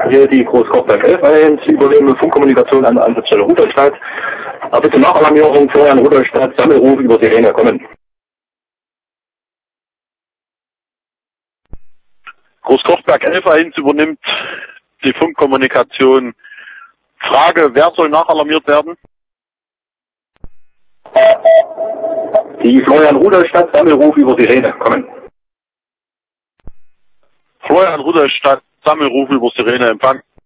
hier die Großkochberg 11 1, übernehmen Funkkommunikation an der Ansatzstelle Rudolstadt. Bitte Nachalarmierung, Florian Rudolstadt, Sammelruf über Sirene, kommen. Großkochberg 11.1 übernimmt die Funkkommunikation. Frage, wer soll nachalarmiert werden? Die Florian Rudolstadt, Sammelruf über Sirene, kommen. Florian Rudolstadt, Sammelruf über Sirene, Empfang.